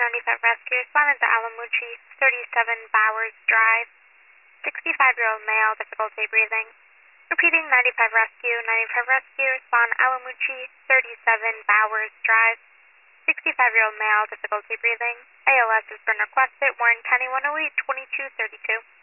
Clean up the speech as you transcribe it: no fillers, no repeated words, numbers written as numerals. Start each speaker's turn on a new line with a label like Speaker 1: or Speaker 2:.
Speaker 1: 95 Rescue, responded to Alamuchi, 37 Bowers Drive, 65-year-old male, difficulty breathing. Repeating 95 Rescue, 95 Rescue, respond Alamuchi, 37 Bowers Drive, 65-year-old male, difficulty breathing. ALS has been requested, Warren County 108, 2232.